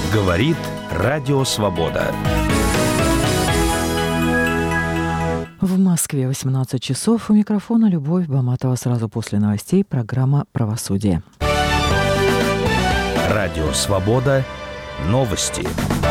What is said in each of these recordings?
Говорит Радио Свобода. В Москве 18 часов. У микрофона Любовь Баматова. Сразу после новостей программа «Правосудие». Радио Свобода. Новости.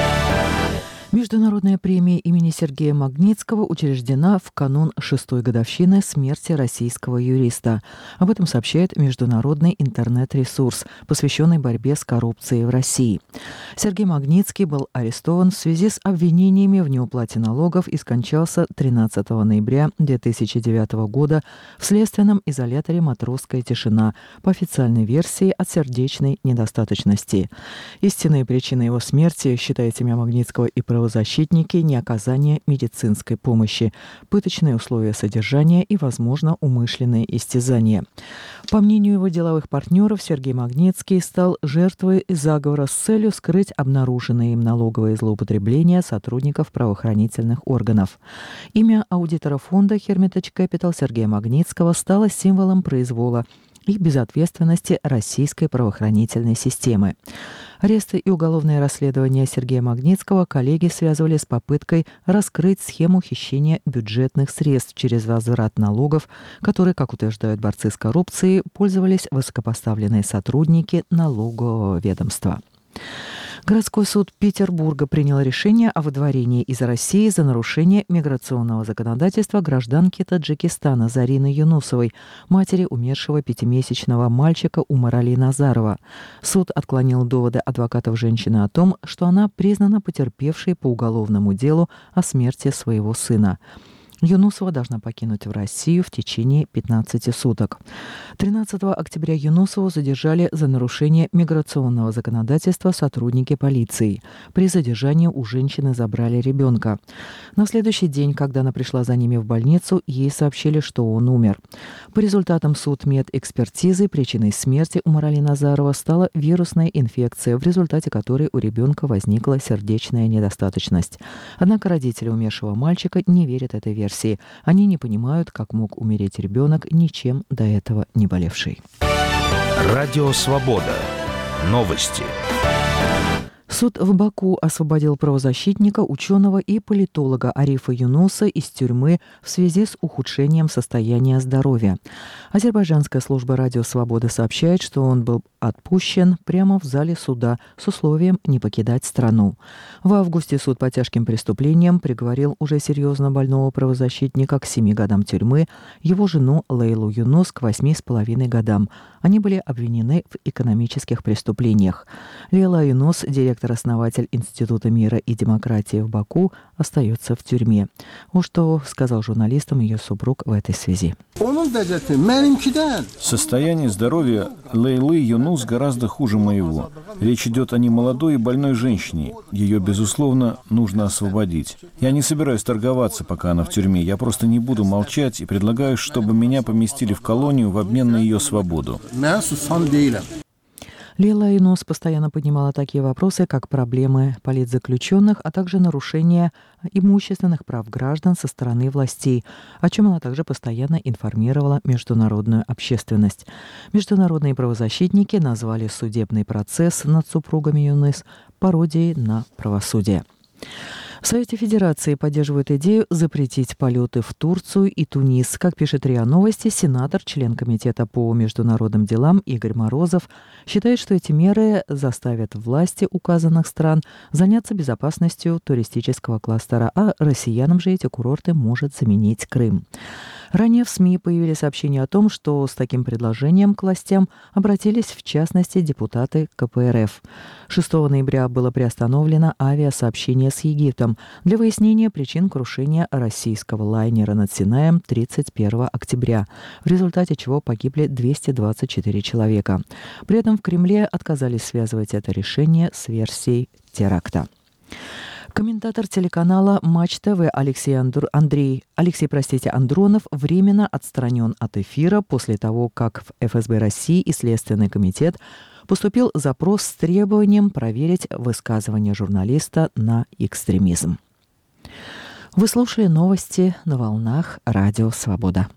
Международная премия имени Сергея Магнитского учреждена в канун 6-й годовщины смерти российского юриста. Об этом сообщает международный интернет-ресурс, посвященный борьбе с коррупцией в России. Сергей Магнитский был арестован в связи с обвинениями в неуплате налогов и скончался 13 ноября 2009 года в следственном изоляторе «Матросская тишина», по официальной версии от сердечной недостаточности. Истинные причины его смерти, считает семья Магнитского и правозащитники, неоказание медицинской помощи, пыточные условия содержания и, возможно, умышленные истязания. По мнению его деловых партнеров, Сергей Магнитский стал жертвой заговора с целью скрыть обнаруженные им налоговые злоупотребления сотрудников правоохранительных органов. Имя аудитора фонда Hermitage Capital Сергея Магнитского стало символом произвола и безответственности российской правоохранительной системы. Аресты и уголовные расследования Сергея Магнитского коллеги связывали с попыткой раскрыть схему хищения бюджетных средств через возврат налогов, которой, как утверждают борцы с коррупцией, пользовались высокопоставленные сотрудники налогового ведомства. Городской суд Петербурга принял решение о выдворении из России за нарушение миграционного законодательства гражданки Таджикистана Зарины Юнусовой, матери умершего 5-месячного мальчика Умар-Али Назарова. Суд отклонил доводы адвокатов женщины о том, что она признана потерпевшей по уголовному делу о смерти своего сына. Юнусова должна покинуть в Россию в течение 15 суток. 13 октября Юнусову задержали за нарушение миграционного законодательства сотрудники полиции. При задержании у женщины забрали ребенка. На следующий день, когда она пришла за ними в больницу, ей сообщили, что он умер. По результатам судмедэкспертизы причиной смерти Умар-Али Назарова стала вирусная инфекция, в результате которой у ребенка возникла сердечная недостаточность. Однако родители умершего мальчика не верят этой версии. Они не понимают, как мог умереть ребенок, ничем до этого не болевший. Радио Свобода. Новости. Суд в Баку освободил правозащитника, ученого и политолога Арифа Юнуса из тюрьмы в связи с ухудшением состояния здоровья. Азербайджанская служба «Радио Свобода» сообщает, что он был отпущен прямо в зале суда с условием не покидать страну. В августе суд по тяжким преступлениям приговорил уже серьезно больного правозащитника к 7 годам тюрьмы, его жену Лейлу Юнус к 8,5 годам. Они были обвинены в экономических преступлениях. Лейла Юнус, директор-основатель Института мира и демократии в Баку, остается в тюрьме. Вот что сказал журналистам ее супруг в этой связи. Состояние здоровья Лейлы Юнус гораздо хуже моего. Речь идет о немолодой и больной женщине. Ее, безусловно, нужно освободить. Я не собираюсь торговаться, пока она в тюрьме. Я просто не буду молчать и предлагаю, чтобы меня поместили в колонию в обмен на ее свободу. Лейла Юнус постоянно поднимала такие вопросы, как проблемы политзаключенных, а также нарушение имущественных прав граждан со стороны властей, о чем она также постоянно информировала международную общественность. Международные правозащитники назвали судебный процесс над супругами Юнус пародией на правосудие. В Совете Федерации поддерживают идею запретить полеты в Турцию и Тунис. Как пишет РИА Новости, сенатор, член Комитета по международным делам Игорь Морозов считает, что эти меры заставят власти указанных стран заняться безопасностью туристического кластера, а россиянам же эти курорты может заменить Крым. Ранее в СМИ появились сообщения о том, что с таким предложением к властям обратились в частности депутаты КПРФ. 6 ноября было приостановлено авиасообщение с Египтом для выяснения причин крушения российского лайнера над Синаем 31 октября, в результате чего погибли 224 человека. При этом в Кремле отказались связывать это решение с версией теракта. Комментатор телеканала Матч ТВ Алексей Андронов временно отстранен от эфира после того, как в ФСБ России и Следственный комитет поступил запрос с требованием проверить высказывание журналиста на экстремизм. Вы слушали новости на волнах Радио Свобода.